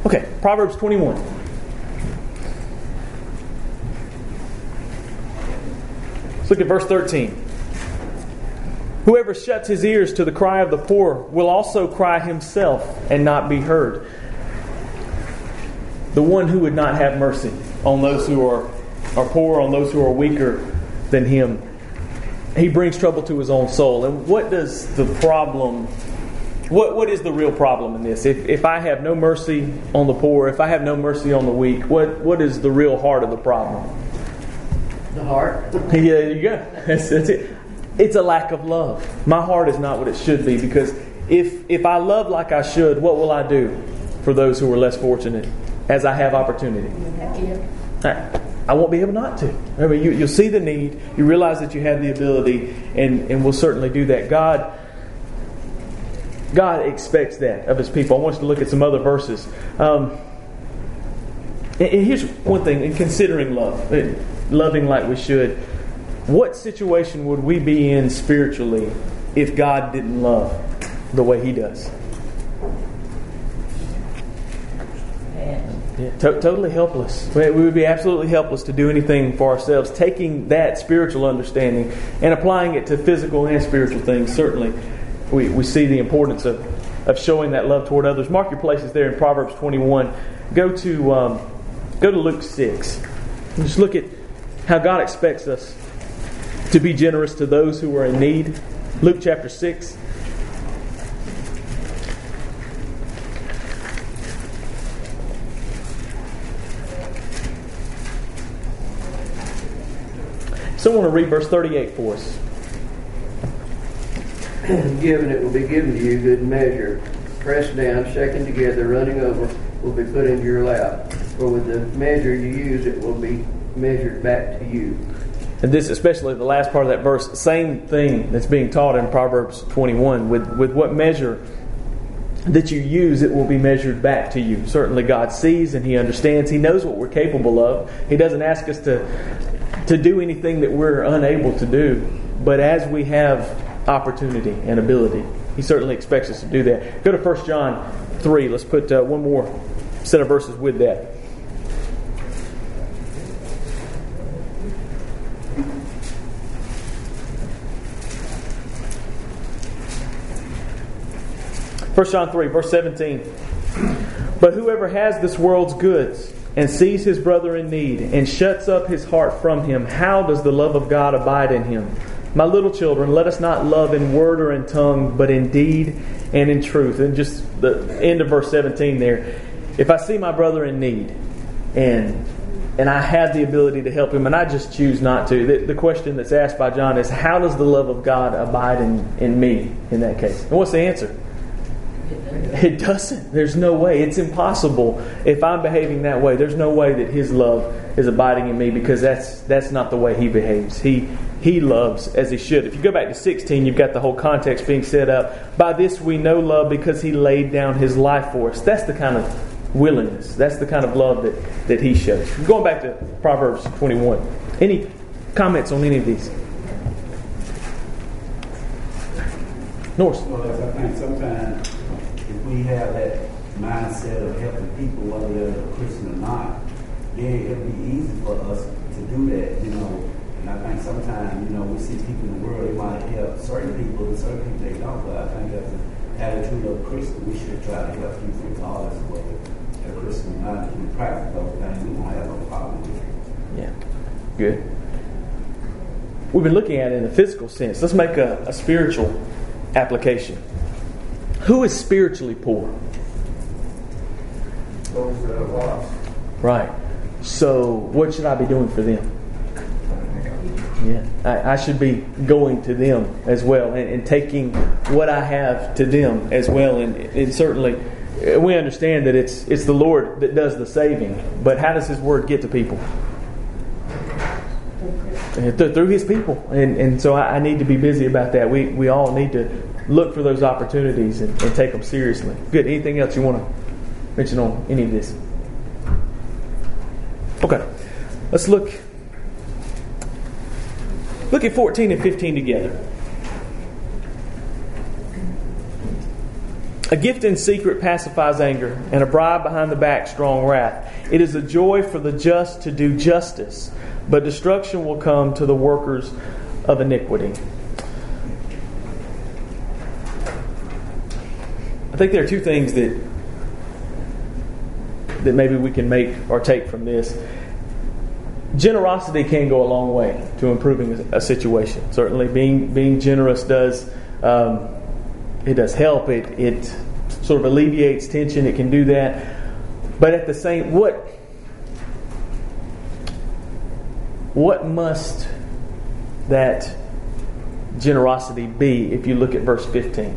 Okay, Proverbs 21. Let's look at verse 13. Whoever shuts his ears to the cry of the poor will also cry himself and not be heard. The one who would not have mercy on those who are poor, on those who are weaker than him, he brings trouble to his own soul. And what does the problem, what is the real problem in this? If I have no mercy on the poor, if I have no mercy on the weak, what is the real heart of the problem? The heart. Yeah, there you go. That's it. It's a lack of love. My heart is not what it should be, because if I love like I should, what will I do for those who are less fortunate as I have opportunity? I won't be able not to. I mean, you'll see the need. You realize that you have the ability, and we'll certainly do that. God expects that of His people. I want us to look at some other verses. And here's one thing, in considering love, loving like we should. What situation would we be in spiritually if God didn't love the way He does? Yeah, totally helpless. We would be absolutely helpless to do anything for ourselves. Taking that spiritual understanding and applying it to physical and spiritual things, certainly we see the importance of showing that love toward others. Mark your places there in Proverbs 21. Go to Luke 6. And just look at how God expects us to be generous to those who are in need. Luke chapter 6. Someone will read verse 38 for us. Given it will be given to you, good measure, pressed down, shaken together, running over, will be put into your lap. For with the measure you use, it will be measured back to you. And this, especially the last part of that verse, same thing that's being taught in Proverbs 21. With what measure that you use, it will be measured back to you. Certainly God sees and He understands. He knows what we're capable of. He doesn't ask us to do anything that we're unable to do. But as we have opportunity and ability, He certainly expects us to do that. Go to 1 John 3. Let's put one more set of verses with that. First John 3, verse 17. But whoever has this world's goods and sees his brother in need and shuts up his heart from him, how does the love of God abide in him? My little children, let us not love in word or in tongue, but in deed and in truth. And just the end of verse 17 there. If I see my brother in need and I have the ability to help him and I just choose not to, the question that's asked by John is, how does the love of God abide in me in that case? And what's the answer? It doesn't. There's no way. It's impossible. If I'm behaving that way, there's no way that His love is abiding in me, because that's not the way He behaves. He loves as He should. If you go back to 16, you've got the whole context being set up. By this we know love, because He laid down His life for us. That's the kind of willingness. That's the kind of love that He shows. Going back to Proverbs 21. Any comments on any of these? Norse? Well, I think sometimes if we have that mindset of helping people, whether they're a Christian or not, then it'll be easy for us to do that, And I think sometimes, we see people in the world, they might help certain people, and certain people they don't. But I think as an attitude of a Christian, we should try to help people regardless of whether they're Christian or not. If we practice those things, we won't have no problem with it. Yeah, good. We've been looking at it in the physical sense. Let's make a spiritual application. Who is spiritually poor? Those that are lost. Right. So what should I be doing for them? Yeah, I should be going to them as well and taking what I have to them as well. And certainly we understand that it's the Lord that does the saving. But how does His Word get to people? Through His people. And so I need to be busy about that. We all need to look for those opportunities and take them seriously. Good. Anything else you want to mention on any of this? Okay. Let's look at 14 and 15 together. A gift in secret pacifies anger, and a bribe behind the back strong wrath. It is a joy for the just to do justice, but destruction will come to the workers of iniquity. I think there are two things that maybe we can make or take from this. Generosity can go a long way to improving a situation. Certainly, being generous does it does help. It sort of alleviates tension. It can do that. But at the same, what must that generosity be if you look at verse 15?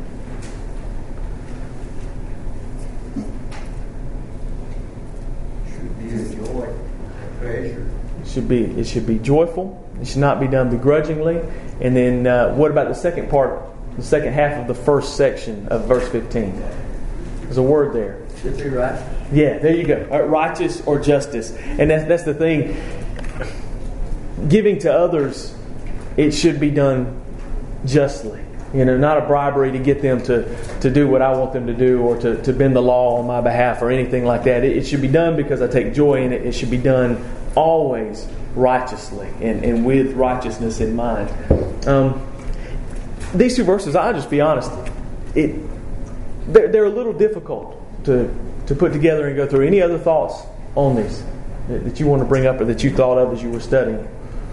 Should be a joy, a pleasure. It should be joyful. It should not be done begrudgingly. And then what about the second part, the second half of the first section of verse 15? There's a word there. Should be right. Yeah, there you go. Righteous or justice. And that's the thing. Giving to others, it should be done justly. Not a bribery to get them to do what I want them to do, or to bend the law on my behalf or anything like that. It should be done because I take joy in it. It should be done always righteously and with righteousness in mind. These two verses, I'll just be honest, they're a little difficult to put together and go through. Any other thoughts on these that you want to bring up or that you thought of as you were studying?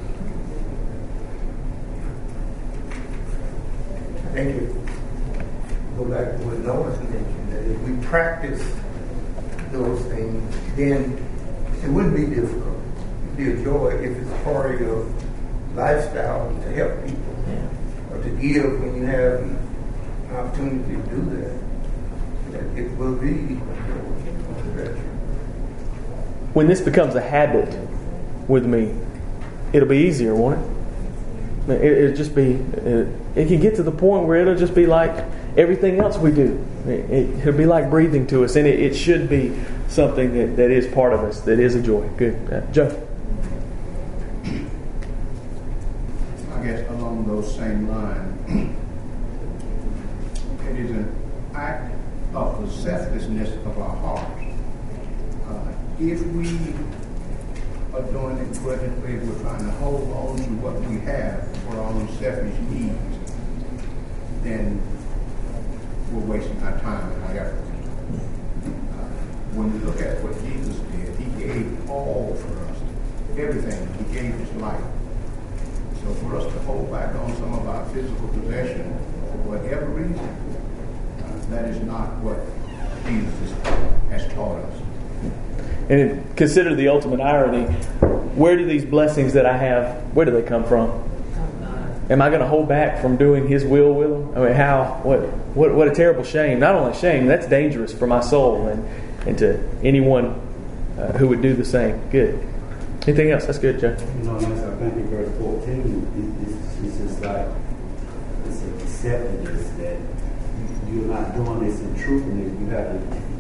I think it go back to what Lois mentioned, that if we practice those things, then it wouldn't be difficult. It'd be a joy if it's part of your lifestyle to help people, or to give when you have an opportunity to do that. It will be a joy. When this becomes a habit with me, it'll be easier, won't it? It'll just be. It can get to the point where it'll just be like everything else we do. It'll be like breathing to us, and it should be something that is part of us, that is a joy. Good, Joe. I guess along those same lines, it is an act of the selflessness of our hearts. If we are doing it grudgingly, we're trying to hold on to what we have for our own selfish needs, then we're wasting our time and our effort. When we look at what Jesus did, He gave all for us, everything. He gave His life. So for us to hold back on some of our physical possession for whatever reason, that is not what Jesus has taught us. And consider the ultimate irony. Where do these blessings that I have, where do they come from? Am I going to hold back from doing His will with them? I mean, what a terrible shame. Not only shame, that's dangerous for my soul and to anyone who would do the same. Good. Anything else? That's good, Joe. I think in verse 14, it's just like, it's a deceptiveness that you're not doing this in truthfulness. You have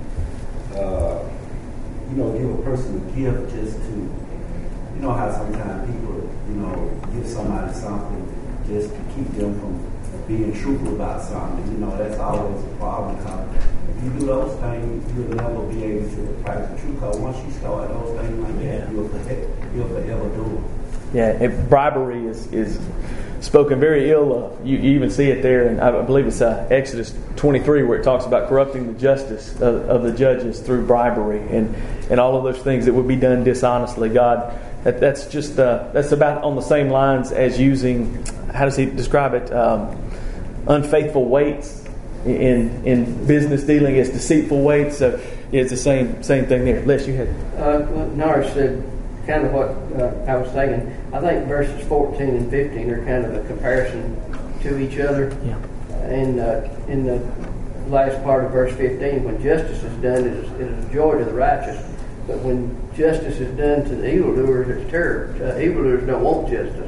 to, give a person a gift just to, how sometimes people, give somebody something just to keep them from being truthful about something. That's always a problem, because if you do those things, you'll never be able to practice the truth. Because once you start those things like that, you'll forever do it. Yeah, bribery is spoken very ill of. You even see it there, and I believe it's Exodus 23 where it talks about corrupting the justice of the judges through bribery and all of those things that would be done dishonestly. God, that's just that's about on the same lines as using, how does He describe it? Unfaithful weights in business dealing as deceitful weights. So it's the same thing there. Les, you had Norris said kind of what I was thinking. I think verses 14 and 15 are kind of a comparison to each other. Yeah. And in the last part of verse 15, when justice is done, it is a joy to the righteous. But when justice is done to the evildoers, it's terror. Evildoers don't want justice.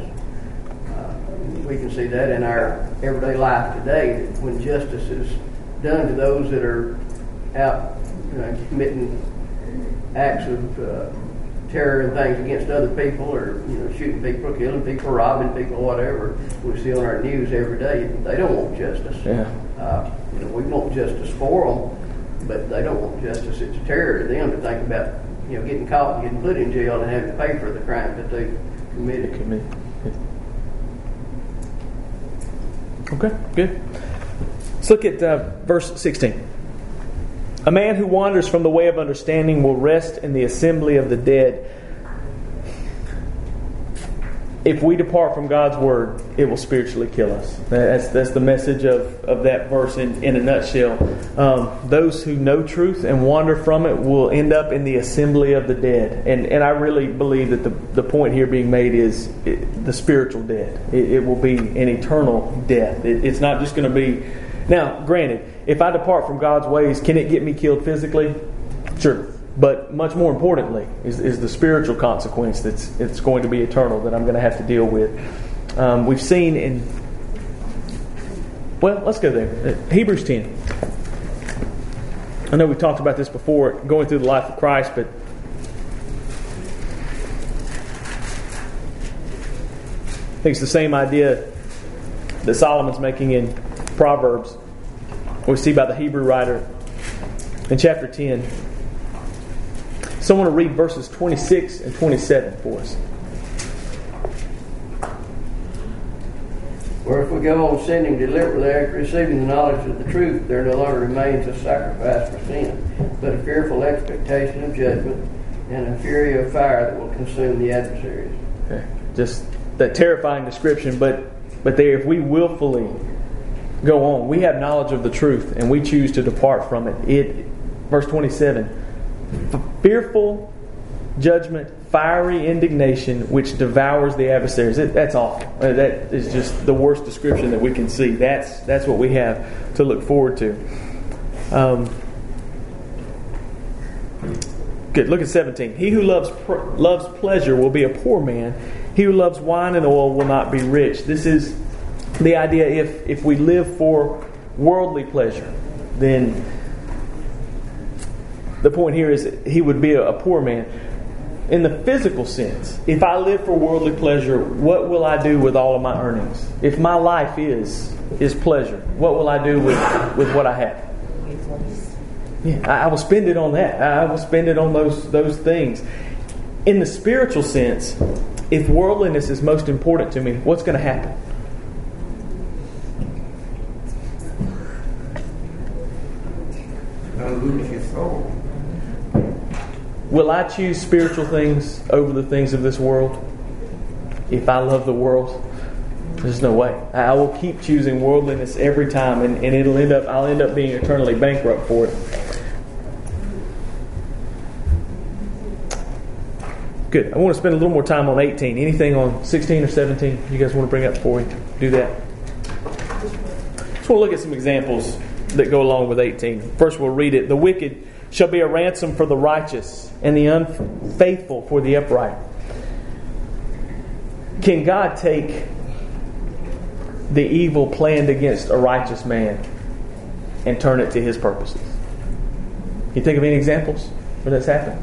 We can see that in our everyday life today. That when justice is done to those that are out committing acts of terror and things against other people, or shooting people, killing people, robbing people, whatever we see on our news every day, they don't want justice. Yeah. We want justice for them, but they don't want justice. It's terror to them to think about getting caught and getting put in jail and having to pay for the crime that they committed. Okay, good. Let's look at verse 16. A man who wanders from the way of understanding will rest in the assembly of the dead. If we depart from God's word, it will spiritually kill us. That's the message of that verse in a nutshell. Those who know truth and wander from it will end up in the assembly of the dead. And I really believe that the point here being made is the spiritual death. It will be an eternal death. It's not just going to be... Now, granted, if I depart from God's ways, can it get me killed physically? Sure. But much more importantly is the spiritual consequence it's going to be eternal that I'm going to have to deal with. We've seen in... Well, let's go there. Hebrews 10. I know we've talked about this before, going through the life of Christ, but I think it's the same idea that Solomon's making in Proverbs. We see by the Hebrew writer in chapter 10. So I want to read verses 26 and 27 for us. For if we go on sinning deliberately after receiving the knowledge of the truth, there no longer remains a sacrifice for sin, but a fearful expectation of judgment and a fury of fire that will consume the adversaries. Okay. Just that terrifying description, but there, if we willfully go on, we have knowledge of the truth and we choose to depart from it. Verse 27. Fearful judgment, fiery indignation, which devours the adversaries. That's awful. That is just the worst description that we can see. That's what we have to look forward to. Good. Look at 17. He who loves pleasure will be a poor man. He who loves wine and oil will not be rich. This is the idea. If we live for worldly pleasure, then the point here is he would be a poor man. In the physical sense, if I live for worldly pleasure, what will I do with all of my earnings? If my life is pleasure, what will I do with what I have? Yeah, I will spend it on that. I will spend it on those things. In the spiritual sense, if worldliness is most important to me, what's going to happen? You're going to lose your soul. Will I choose spiritual things over the things of this world? If I love the world, there's no way. I will keep choosing worldliness every time, and I'll end up being eternally bankrupt for it. Good. I want to spend a little more time on 18. Anything on 16 or 17 you guys want to bring up before we do that? Just want to look at some examples that go along with 18. First, we'll read it. The wicked shall be a ransom for the righteous, and the unfaithful for the upright. Can God take the evil planned against a righteous man and turn it to His purposes? Can you think of any examples where that's happened?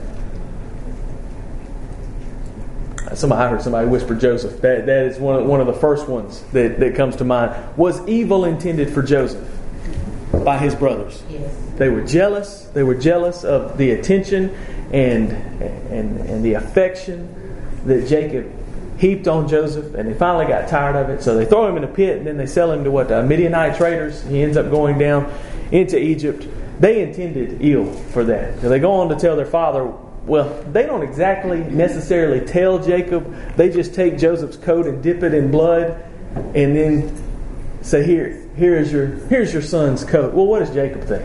I heard somebody whisper Joseph. That is one of the first ones that comes to mind. Was evil intended for Joseph by his brothers? Yes. They were jealous. They were jealous of the attention and the affection that Jacob heaped on Joseph, and they finally got tired of it. So they throw him in a pit, and then they sell him to Midianite traders. He ends up going down into Egypt. They intended ill for that. So they go on to tell their father. Well, they don't exactly necessarily tell Jacob. They just take Joseph's coat and dip it in blood, and then say, "Here's your son's coat." Well, what does Jacob think?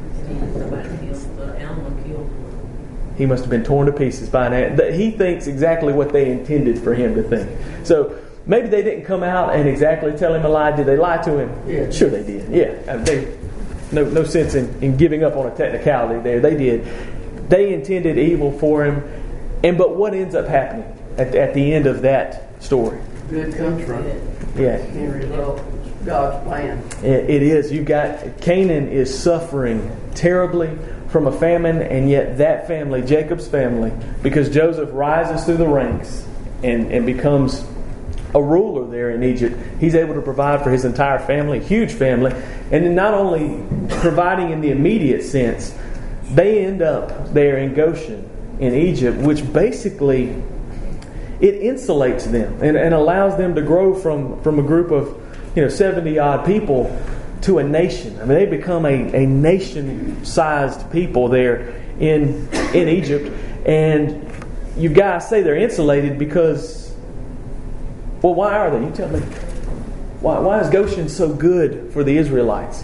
He must have been torn to pieces by an animal. He thinks exactly what they intended for him to think. So maybe they didn't come out and exactly tell him a lie. Did they lie to him? Yeah. Sure they did. Yeah. No sense in giving up on a technicality there. They did. They intended evil for him. But what ends up happening at the end of that story? Good comes from it. Yeah. In result, it's God's plan. It is. You've got Canaan is suffering terribly from a famine, and yet that family, Jacob's family, because Joseph rises through the ranks and becomes a ruler there in Egypt. He's able to provide for his entire family, huge family. And then not only providing in the immediate sense, they end up there in Goshen in Egypt, which basically it insulates them and allows them to grow from a group of 70 odd people to a nation. I mean, they become a nation-sized people there in Egypt. And you guys say they're insulated because, well, why are they? You tell me. Why is Goshen so good for the Israelites?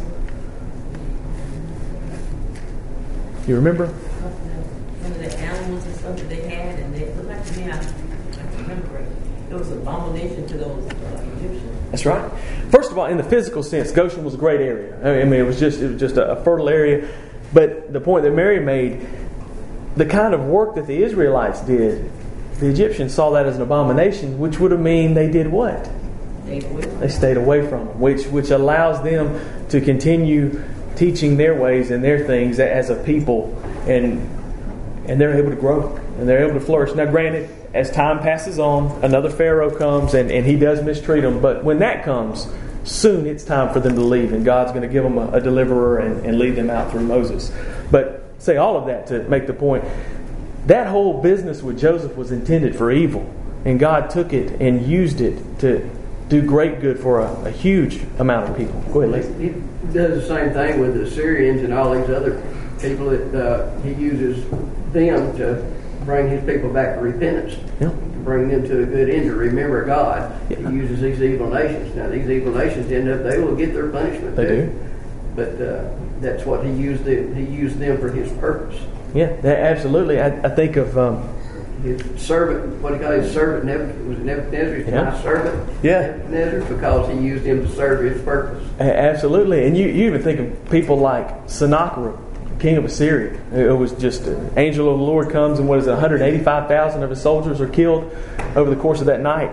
You remember? Some of the animals and stuff that they had, and they looked like to me, I remember it was an abomination to those Egyptians. That's right. First of all, in the physical sense, Goshen was a great area. I mean, it was just a fertile area. But the point that Mary made, the kind of work that the Israelites did, the Egyptians saw that as an abomination, which would have mean they did what? They stayed away from them, which allows them to continue teaching their ways and their things as a people, and they're able to grow and they're able to flourish. Now, granted, as time passes on, another Pharaoh comes and he does mistreat them. But when that comes, soon it's time for them to leave, and God's going to give them a deliverer and lead them out through Moses. But say all of that to make the point, that whole business with Joseph was intended for evil, and God took it and used it to do great good for a huge amount of people. Go ahead, Lee. He does the same thing with the Syrians and all these other people that he uses them to bring his people back to repentance, Yeah. to bring them to a good end, to remember God. Yeah. He uses these evil nations. Now, these evil nations they will get their punishment. They too. do. But that's what he used them. He used them for his purpose. Yeah, absolutely. I think of His servant, what he called his servant, Nebuchadnezzar, he's Yeah. my servant. Yeah. Nebuchadnezzar, because he used him to serve his purpose. absolutely, and you even think of people like Sennacherib, king of Assyria. It was just an angel of the Lord comes, and 185,000 of his soldiers are killed over the course of that night.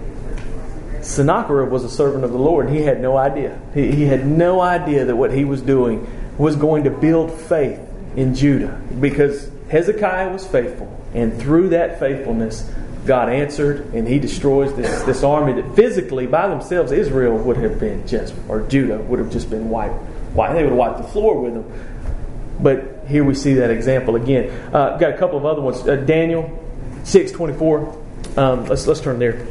Sennacherib was a servant of the Lord, and he had no idea. He had no idea that what he was doing was going to build faith in Judah, because Hezekiah was faithful, and through that faithfulness, God answered, and he destroys this army that physically, by themselves, Israel would have been or Judah would have just been wiped. Why? They would have wiped the floor with them. But here we see that example again. Got a couple of other ones. Daniel 6:24. Let's turn there.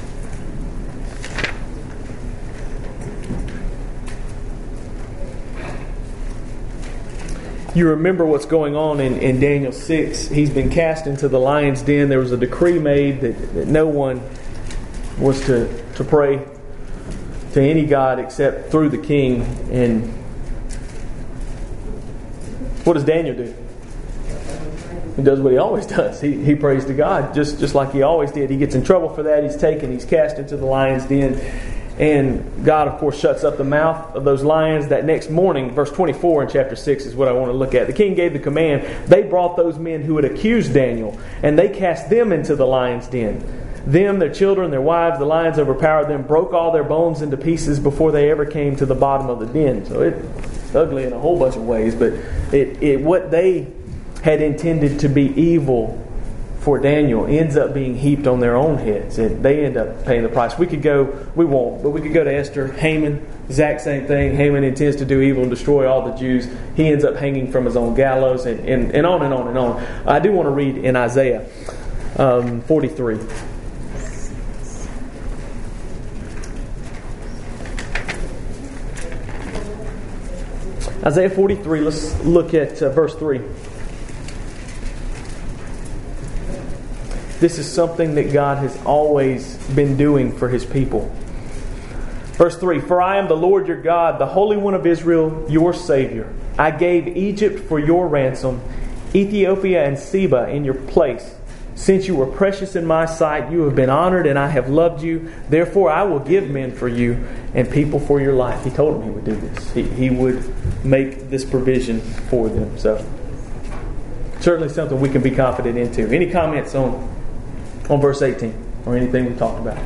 You remember what's going on in Daniel 6. He's been cast into the lion's den. There was a decree made that no one was to pray to any god except through the king. And what does Daniel do? He does what he always does. He prays to God just like he always did. He gets in trouble for that. He's cast into the lion's den. And God, of course, shuts up the mouth of those lions. That next morning, verse 24 in chapter 6 is what I want to look at. The king gave the command. They brought those men who had accused Daniel, and they cast them into the lion's den. Them, their children, their wives, the lions overpowered them, broke all their bones into pieces before they ever came to the bottom of the den. So it's ugly in a whole bunch of ways, but what they had intended to be evil for Daniel ends up being heaped on their own heads, and they end up paying the price. We could go to Esther, Haman, exact same thing. Haman intends to do evil and destroy all the Jews. He ends up hanging from his own gallows, and on and on and on. I do want to read in Isaiah 43. Isaiah 43, let's look at verse 3. This is something that God has always been doing for His people. Verse 3, For I am the Lord your God, the Holy One of Israel, your Savior. I gave Egypt for your ransom, Ethiopia and Seba in your place. Since you were precious in my sight, you have been honored, and I have loved you. Therefore I will give men for you and people for your life. He told them He would do this. He would make this provision for them. So, certainly something we can be confident into. Any comments on verse 18 or anything we talked about?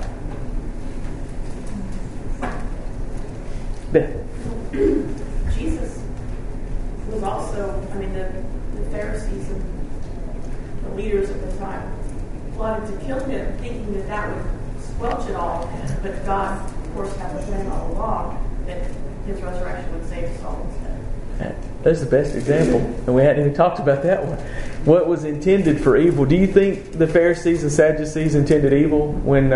Beth. Jesus was also, the Pharisees and the leaders at the time wanted to kill him, thinking that would squelch it all, but God, of course, had a plan all along that his resurrection would save us all instead. That's the best example, and we hadn't even talked about that one. What was intended for evil? Do you think the Pharisees and Sadducees intended evil when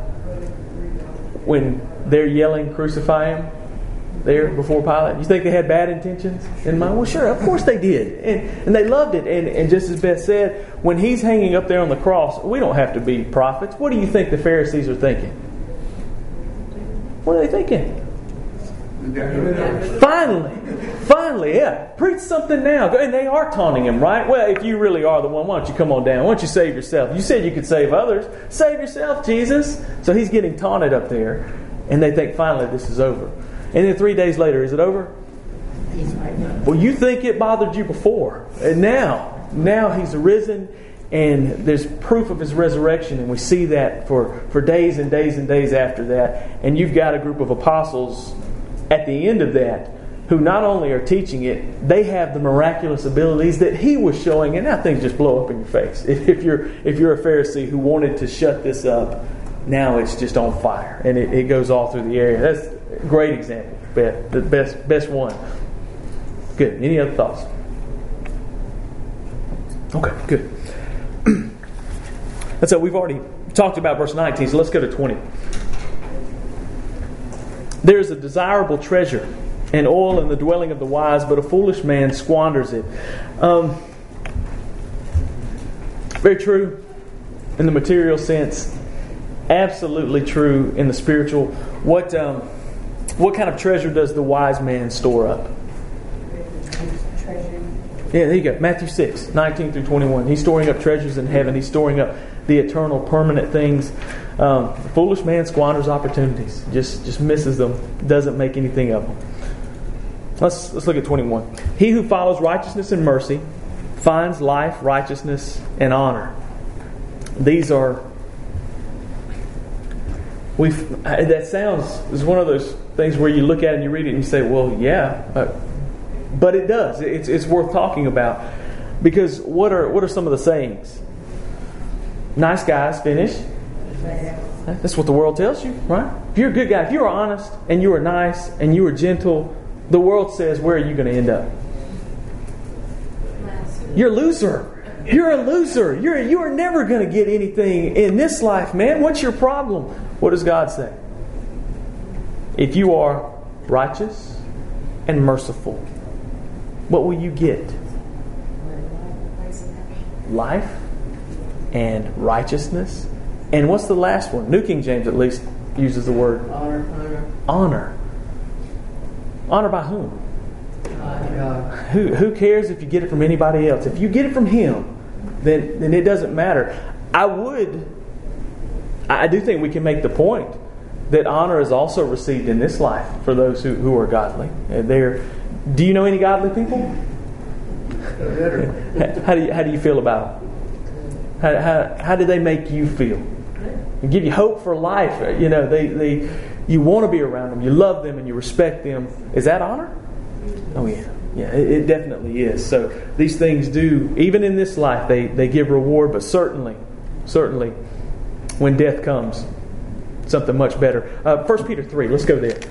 they're yelling, "Crucify him," there before Pilate? You think they had bad intentions in mind? Well, sure, of course they did, and they loved it. And just as Beth said, when he's hanging up there on the cross, we don't have to be prophets. What do you think the Pharisees are thinking? What are they thinking? Finally, yeah. Preach something now. And they are taunting him, right? Well, if you really are the one, why don't you come on down? Why don't you save yourself? You said you could save others. Save yourself, Jesus. So he's getting taunted up there. And they think, finally, this is over. And then 3 days later, is it over? Well, you think it bothered you before. And now he's arisen. And there's proof of his resurrection. And we see that for days and days and days after that. And you've got a group of apostles at the end of that, who not only are teaching it, they have the miraculous abilities that he was showing, and now things just blow up in your face. If you're a Pharisee who wanted to shut this up, now it's just on fire, and it goes all through the area. That's a great example, Beth. The best one. Good. Any other thoughts? Okay, good. And so we've already talked about verse 19, so let's go to 20. There is a desirable treasure and oil in the dwelling of the wise, but a foolish man squanders it. Very true in the material sense. Absolutely true in the spiritual. What kind of treasure does the wise man store up? Yeah, there you go. Matthew 6, 19 through 21. He's storing up treasures in heaven. He's storing up the eternal, permanent things. The foolish man squanders opportunities. Just misses them. Doesn't make anything of them. Let's look at 21. He who follows righteousness and mercy finds life, righteousness, and honor. These are... that sounds is one of those things where you look at it and you read it and you say, well, yeah. But it does. It's worth talking about. Because what are some of the sayings? Nice guys finish. That's what the world tells you, right? If you're a good guy, if you are honest and you are nice and you are gentle, the world says, where are you going to end up? You're a loser. You're a loser. You are never going to get anything in this life, man. What's your problem? What does God say? If you are righteous and merciful, what will you get? Life and righteousness. And what's the last one? New King James at least uses the word honor. Honor by whom? Who cares if you get it from anybody else? If you get it from Him, then it doesn't matter. I do think we can make the point that honor is also received in this life for those who are godly. Do you know any godly people? How do you feel about them? How do they make you feel? They give you hope for life. You know, you want to be around them. You love them and you respect them. Is that honor? Oh yeah. Yeah, it definitely is. So these things do, even in this life, they give reward, but certainly, when death comes, something much better. 1 Peter 3, let's go there.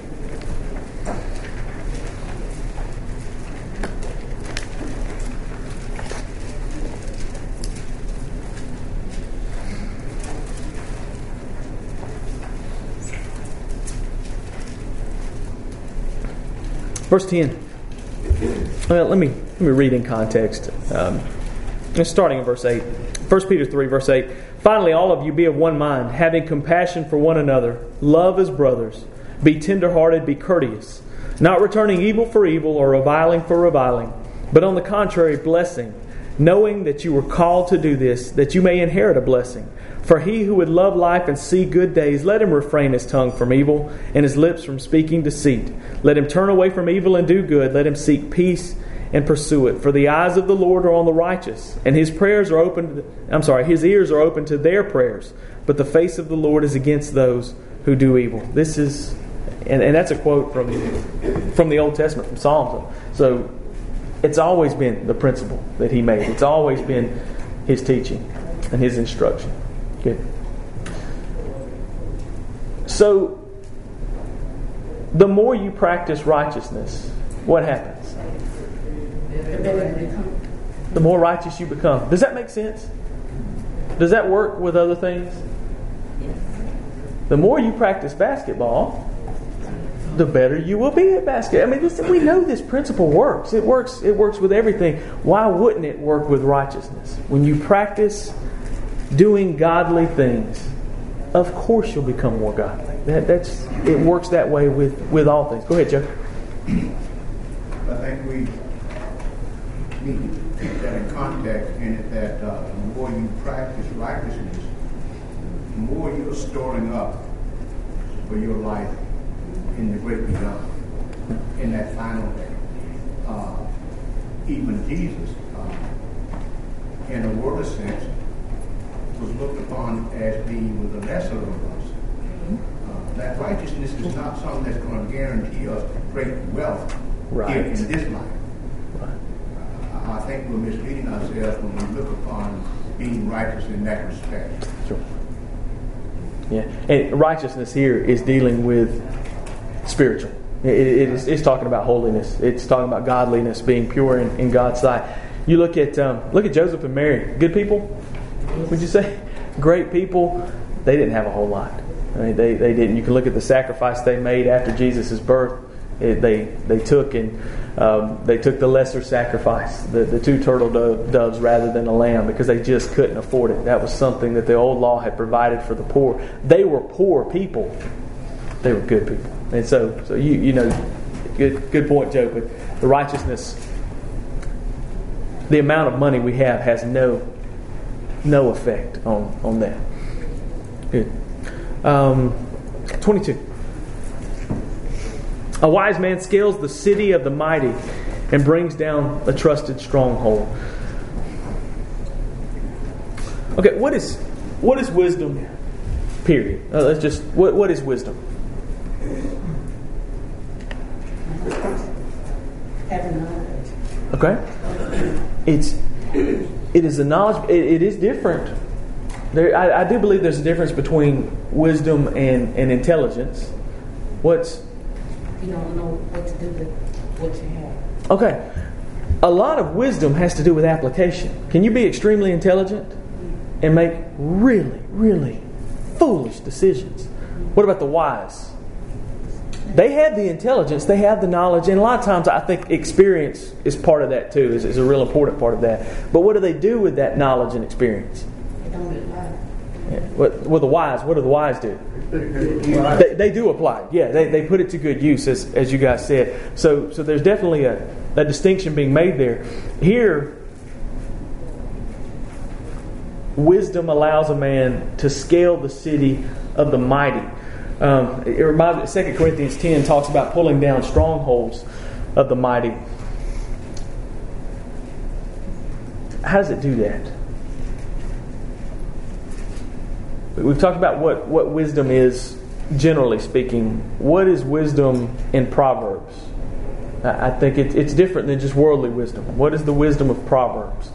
Verse 10. Well, let me read in context. Starting in verse 8. 1 Peter 3, verse 8. Finally, all of you be of one mind, having compassion for one another. Love as brothers. Be tenderhearted, be courteous. Not returning evil for evil or reviling for reviling. But on the contrary, blessing. Knowing that you were called to do this, that you may inherit a blessing. For he who would love life and see good days, let him refrain his tongue from evil and his lips from speaking deceit. Let him turn away from evil and do good. Let him seek peace and pursue it. For the eyes of the Lord are on the righteous, and his ears are open to their prayers. But the face of the Lord is against those who do evil. This is, and that's a quote from the Old Testament, from Psalms. So it's always been the principle that he made. It's always been his teaching and his instruction. Good. So, the more you practice righteousness, what happens? The more righteous you become. Does that make sense? Does that work with other things? The more you practice basketball, the better you will be at basketball. I mean, we know this principle works. It works with everything. Why wouldn't it work with righteousness? When you practice doing godly things, of course you'll become more godly. It works that way with all things. Go ahead, Joe. I think we need to keep that in context in it that the more you practice righteousness, the more you're storing up for your life in the great beyond, in that final day. Even Jesus, in a worldly sense, was looked upon as being with the lesser of us. That righteousness is not something that's going to guarantee us great wealth here in this life. I think we're misleading ourselves when we look upon being righteous in that respect. Sure. Yeah, and righteousness here is dealing with spiritual. It's talking about holiness. It's talking about godliness, being pure in God's sight. You look at Joseph and Mary. Good people, would you say? Great people. They didn't have a whole lot. I mean, they didn't. You can look at the sacrifice they made after Jesus' birth. They took the lesser sacrifice, the 2 turtle doves rather than a lamb, because they just couldn't afford it. That was something that the old law had provided for the poor. They were poor people. They were good people. And so you know, good point, Joe. But the righteousness, the amount of money we have has no effect on that. Good. 22. A wise man scales the city of the mighty and brings down a trusted stronghold. Okay, what is wisdom? Period. Let's just what is wisdom? Having knowledge. Okay, it is a knowledge. It is different. I do believe there's a difference between wisdom and intelligence. You don't know what to do with what you have. Okay. A lot of wisdom has to do with application. Can you be extremely intelligent and make really, really foolish decisions? What about the wise? They have the intelligence, they have the knowledge, and a lot of times I think experience is part of that too, is a real important part of that. But what do they do with that knowledge and experience? They don't apply. Yeah. What do the wise do? They do apply it. Yeah, they put it to good use, as you guys said. So there's definitely a distinction being made there. Here, wisdom allows a man to scale the city of the mighty. It reminds me, 2 Corinthians 10 talks about pulling down strongholds of the mighty. How does it do that? We've talked about what wisdom is, generally speaking. What is wisdom in Proverbs? I think it's different than just worldly wisdom. What is the wisdom of Proverbs?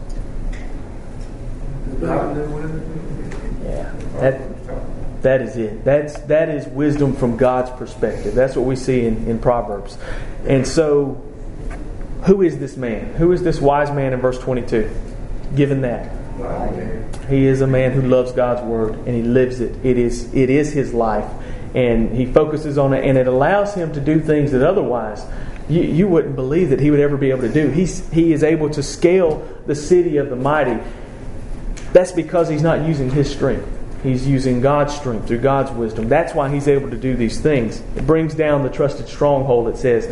Yeah, that is it. That is wisdom from God's perspective. That's what we see in Proverbs. And so, who is this man? Who is this wise man in verse 22? Given that. He is a man who loves God's word and he lives it. It is his life, and he focuses on it, and it allows him to do things that otherwise you wouldn't believe that he would ever be able to do. He is able to scale the city of the mighty. That's because he's not using his strength. He's using God's strength through God's wisdom. That's why he's able to do these things. It brings down the trusted stronghold, it says.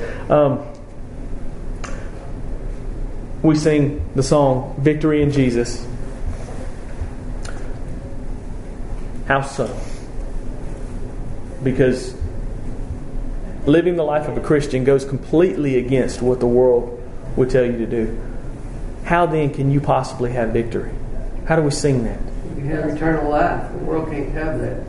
We sing the song, Victory in Jesus. How so? Because living the life of a Christian goes completely against what the world would tell you to do. How then can you possibly have victory? How do we sing that? You have eternal life. The world can't have that.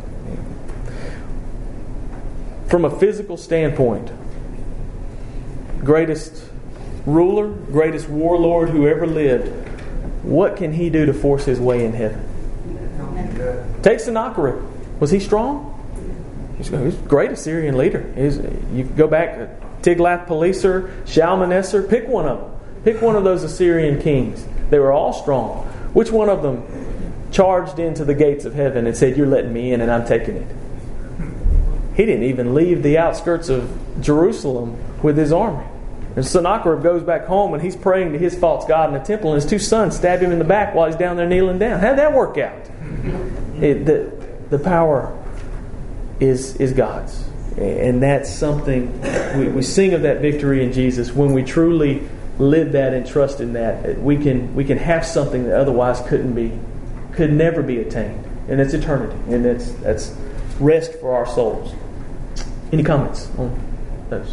From a physical standpoint, greatest ruler, greatest warlord who ever lived, what can he do to force his way in heaven? Take Sennacherib. Was he strong? He's a great Assyrian leader. You go back, Tiglath-Pileser, Shalmaneser, pick one of them. Pick one of those Assyrian kings. They were all strong. Which one of them charged into the gates of heaven and said, "You're letting me in and I'm taking it"? He didn't even leave the outskirts of Jerusalem with his army. And Sennacherib goes back home and he's praying to his false god in the temple, and his 2 sons stab him in the back while he's down there kneeling down. How'd that work out? The power is God's. And that's something we sing of, that victory in Jesus. When we truly live that and trust in that, we can have something that otherwise could never be attained. And it's eternity. And that's rest for our souls. Any comments on those?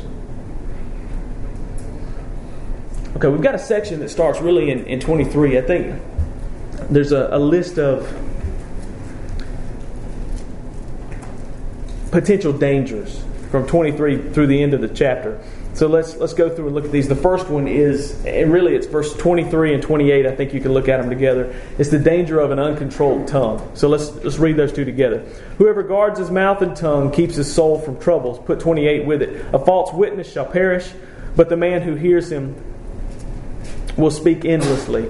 Okay, we've got a section that starts really in 23. I think there's a list of potential dangers from 23 through the end of the chapter. So let's go through and look at these. The first one is, and really it's verse 23 and 28. I think you can look at them together. It's the danger of an uncontrolled tongue. So let's read those two together. Whoever guards his mouth and tongue keeps his soul from troubles. Put 28 with it. A false witness shall perish, but the man who hears him will speak endlessly.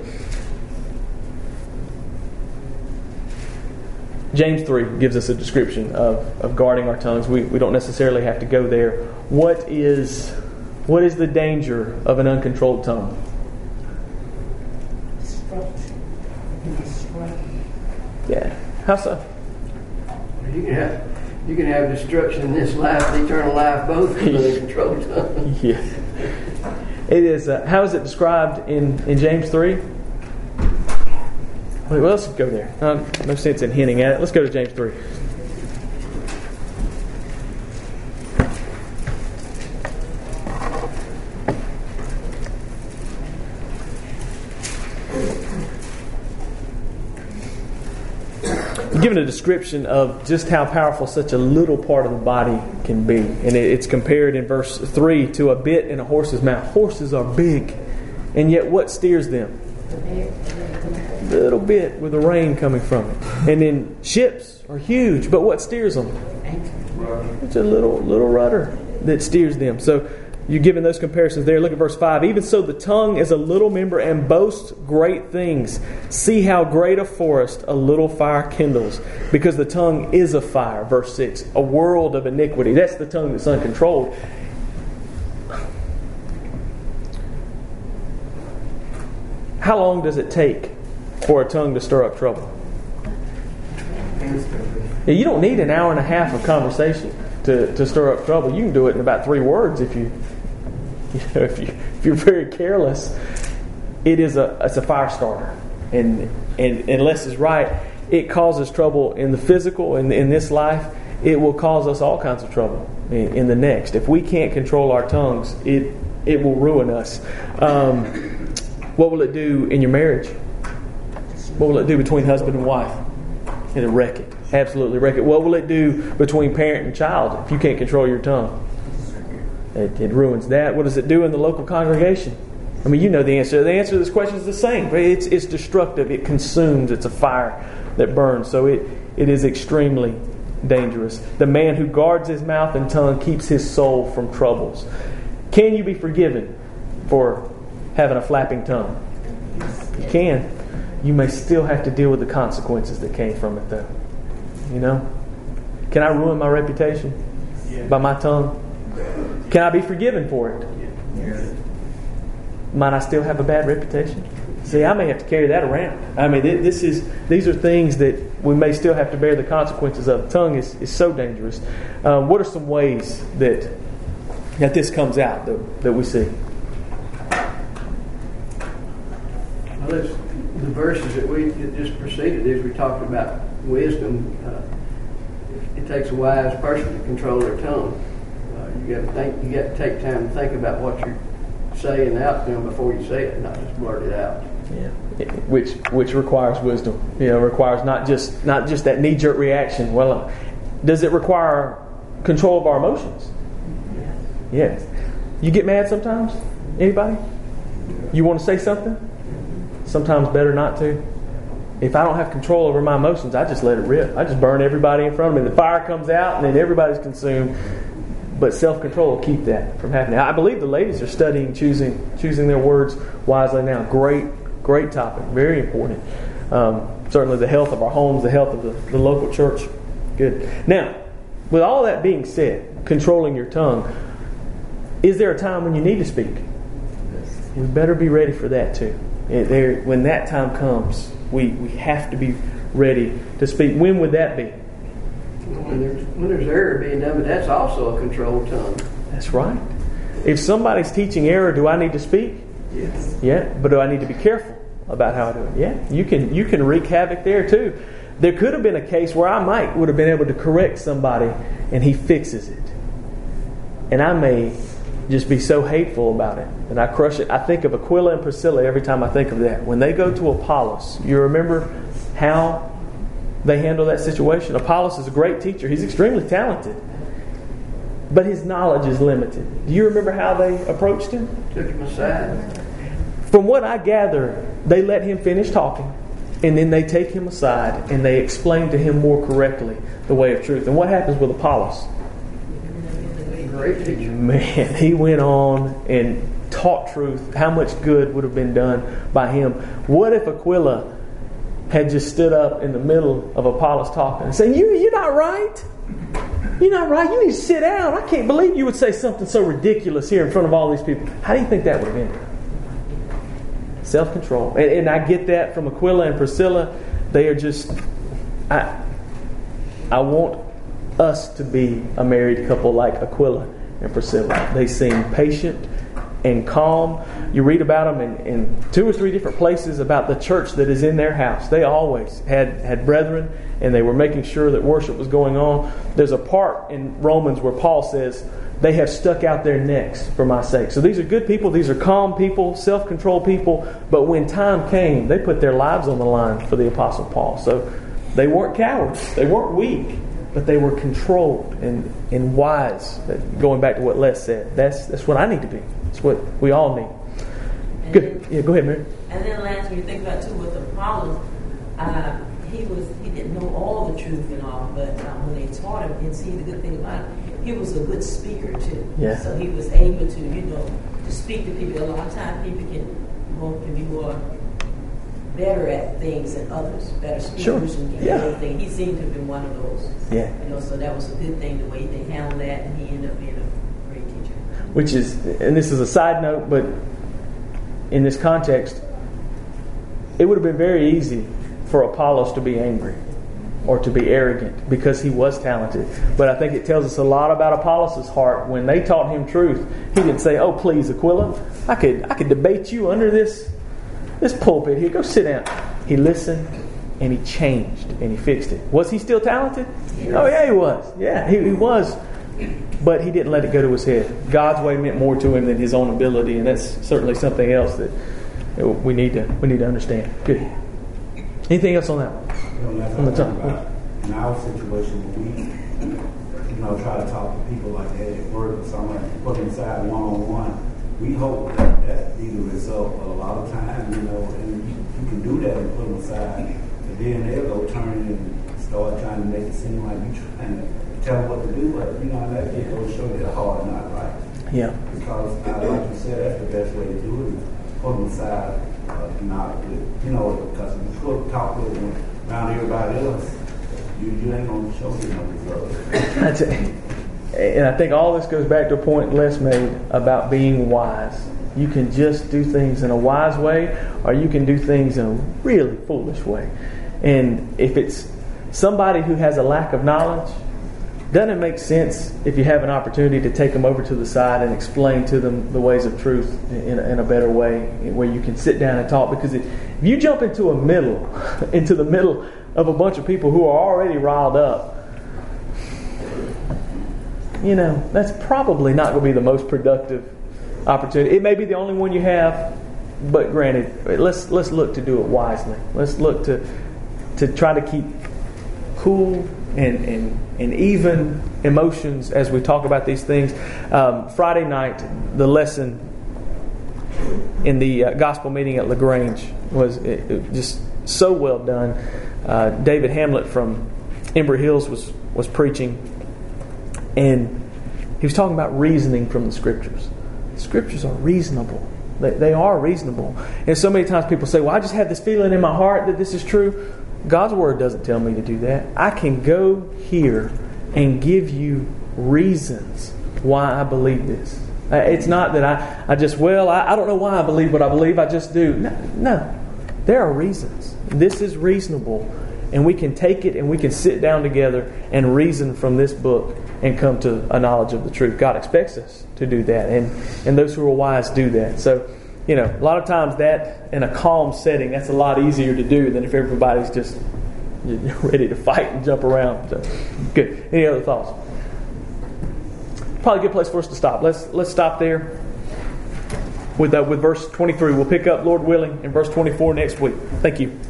James 3 gives us a description of guarding our tongues. We don't necessarily have to go there. What is the danger of an uncontrolled tongue? Yeah. How so? You can have destruction in this life, eternal life, both with an uncontrolled tongue. Yeah. It is. How is it described in James 3? Well, let's go there. No sense in hinting at it. Let's go to James 3. Given a description of just how powerful such a little part of the body can be. And it's compared in verse 3 to a bit in a horse's mouth. Horses are big, and yet what steers them? Little bit with the rain coming from it. And then ships are huge, but what steers them? It's a little rudder that steers them. So you're given those comparisons there. Look at verse 5. Even so the tongue is a little member and boasts great things. See how great a forest a little fire kindles. Because the tongue is a fire. Verse 6. A world of iniquity. That's the tongue that's uncontrolled. How long does it take for a tongue to stir up trouble? Yeah, you don't need an hour and a half of conversation to stir up trouble. You can do it in about 3 words if you're very careless. It's a fire starter, and unless it's right, it causes trouble in the physical in this life. It will cause us all kinds of trouble in the next. If we can't control our tongues, it will ruin us. What will it do in your marriage? What will it do between husband and wife? It'll wreck it. Absolutely wreck it. What will it do between parent and child if you can't control your tongue? It ruins that. What does it do in the local congregation? I mean, you know the answer. The answer to this question is the same. It's destructive. It consumes. It's a fire that burns. So it is extremely dangerous. The man who guards his mouth and tongue keeps his soul from troubles. Can you be forgiven for having a flapping tongue? You can. You may still have to deal with the consequences that came from it, though. You know? Can I ruin my reputation by my tongue? Can I be forgiven for it? Might I still have a bad reputation? See, I may have to carry that around. I mean, these are things that we may still have to bear the consequences of. The tongue is so dangerous. What are some ways that this comes out that we see? Well, the verses that just preceded this, we talked about wisdom. It takes a wise person to control their tongue. You got to think. You got to take time to think about what you're saying out to them before you say it, not just blurt it out. Yeah, which requires wisdom. Requires not just that knee-jerk reaction. Well, does it require control of our emotions? Yes. You get mad sometimes? Anybody? You want to say something? Sometimes better not to. if I don't have control over my emotions, I just let it rip. I just burn everybody in front of me. The fire comes out and then everybody's consumed. But self-control will keep that from happening. I believe the ladies are studying choosing their words wisely now. Great topic. Very important. Certainly the health of our homes, the health of the local church. Good. Now, with all that being said, controlling your tongue, is there a time when you need to speak? We better be ready for that too. When that time comes, we have to be ready to speak. When would that be? When there's error being done, but that's also a controlled tongue. That's right. If somebody's teaching error, do I need to speak? Yes. Yeah, but do I need to be careful about how I do it? Yeah, you can wreak havoc there too. There could have been a case where I would have been able to correct somebody and he fixes it. And I may just be so hateful about it and I crush it. I think of Aquila and Priscilla every time I think of that. When they go to Apollos, you remember how they handle that situation? Apollos is a great teacher. He's extremely talented. But his knowledge is limited. Do you remember how they approached him? Took him aside. From what I gather, they let him finish talking. And then they take him aside and they explain to him more correctly the way of truth. And what happens with Apollos? Great teacher. Man, he went on and taught truth. How much good would have been done by him? What if Aquila had just stood up in the middle of Apollos talking and saying, You're not right. You're not right. You need to sit down. I can't believe you would say something so ridiculous here in front of all these people. How do you think that would have ended? Self-control. And I get that from Aquila and Priscilla. They are just... I want us to be a married couple like Aquila and Priscilla. They seem patient and calm. You read about them in 2 or 3 different places about the church that is in their house. They always had brethren, and they were making sure that worship was going on. There's a part in Romans where Paul says, they have stuck out their necks for my sake. So these are good people. These are calm people, self-controlled people. But when time came, they put their lives on the line for the Apostle Paul. So they weren't cowards. They weren't weak. But they were controlled and wise. Going back to what Les said. That's what I need to be. That's what we all need. Good. Yeah, go ahead, Mary. And then last, when you think about too with Apollos, he didn't know all the truth and all, but when they taught him, and see the good thing about it, he was a good speaker too. Yeah. So he was able to speak to people. A lot of times people can be more better at things than others, better speakers Sure. and can Yeah. do everything. He seemed to have been one of those. Yeah. So that was a good thing, the way they handled that, and he ended up being a great teacher. Which is, and this is a side note, but in this context, it would have been very easy for Apollos to be angry or to be arrogant because he was talented. But I think it tells us a lot about Apollos' heart. When they taught him truth, he didn't say, "Oh, please, Aquila, I could debate you under this pulpit here. Go sit down." He listened and he changed and he fixed it. Was he still talented? Yes. Oh yeah, he was. Yeah, he was. But he didn't let it go to his head. God's way meant more to him than his own ability, and that's certainly something else that we need to understand. Good. Anything else on that one? That's On the what top. I'm talking about. In our situation, we try to talk to people like that at work or somewhere, put them aside one-on-one. We hope that be the result. But a lot of times, and you can do that and put them aside, but then they'll go turn and start trying to make it seem like you're trying to tell them what to do. But that it goes show you the heart not right. Yeah. Because, like you said, that's the best way to do it. Is put them aside, not because if you put talk with them around everybody else, you ain't gonna show you no results. And I think all this goes back to a point Les made about being wise. You can just do things in a wise way, or you can do things in a really foolish way. And if it's somebody who has a lack of knowledge, doesn't it make sense if you have an opportunity to take them over to the side and explain to them the ways of truth in a better way, where you can sit down and talk? Because if you jump into the middle of a bunch of people who are already riled up, that's probably not going to be the most productive opportunity. It may be the only one you have, but granted, let's look to do it wisely. Let's look to try to keep cool and even emotions as we talk about these things. Friday night, the lesson in the gospel meeting at LaGrange was so well done. David Hamlet from Embry Hills was preaching, and he was talking about reasoning from the Scriptures. The Scriptures are reasonable. They are reasonable. And so many times people say, well, I just have this feeling in my heart that this is true. God's Word doesn't tell me to do that. I can go here and give you reasons why I believe this. It's not that I don't know why I believe what I believe, I just do. No. There are reasons. This is reasonable. And we can take it and we can sit down together and reason from this book and come to a knowledge of the truth. God expects us to do that. And those who are wise do that. So, a lot of times that in a calm setting, that's a lot easier to do than if everybody's just ready to fight and jump around. So, good. Any other thoughts? Probably a good place for us to stop. Let's stop there with verse 23. We'll pick up, Lord willing, in verse 24 next week. Thank you.